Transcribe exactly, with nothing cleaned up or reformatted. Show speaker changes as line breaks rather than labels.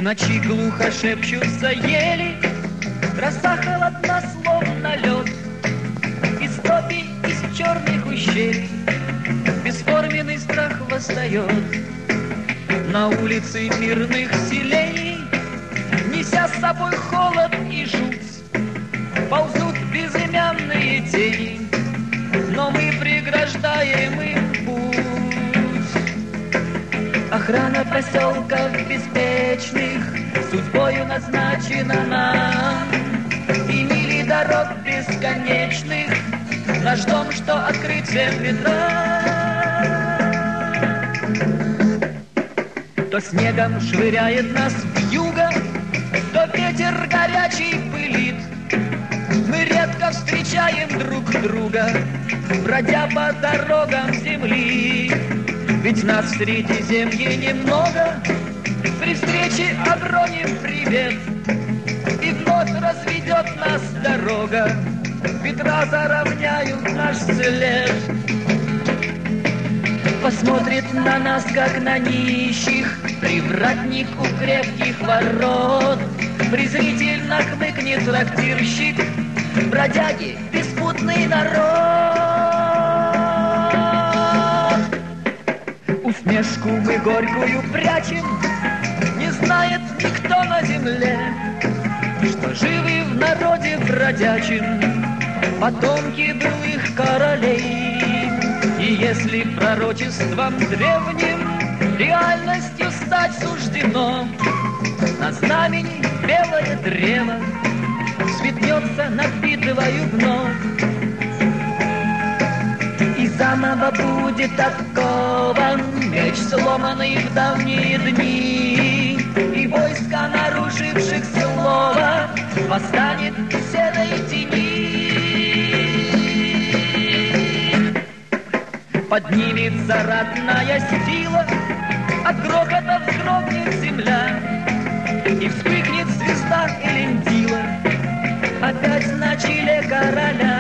ночи глухо шепчутся ели, роса холодна, словно лед. Из топи, из черных ущелий бесформенный страх восстает. На улице мирных селений, неся с собой холод и жуть, ползут безымянные тени, но мы преграждаем им путь. Охрана поселков беспечных судьбою назначена нам, и мили дорог бесконечных наш дом, что открыт всем ветрам. То снегом швыряет нас вьюга, то ветер горячий пылит. Мы редко встречаем друг друга, бродя по дорогам земли. Ведь нас в Средиземье немного, при встрече оброним привет, и вновь разведет нас дорога, ветра заровняют наш след. Посмотрит на нас, как на нищих, привратник у крепких ворот. Презрительно хмыкнет трактирщик, бродяги, беспутный народ. Усмешку мы горькую прячем, не знает никто на земле, что живы в народе бродячем потомки былых королей. И если пророчеством древним реальностью стать суждено, на знамени белое древо светнется над битвою вновь. И заново будет откован меч, сломанный в давние дни, и войско, нарушивших слово, восстанет в серой тени. Поднимется родная сила, от грохота вздрогнет земля, и вспыхнет звезда Элендила опять на челе короля.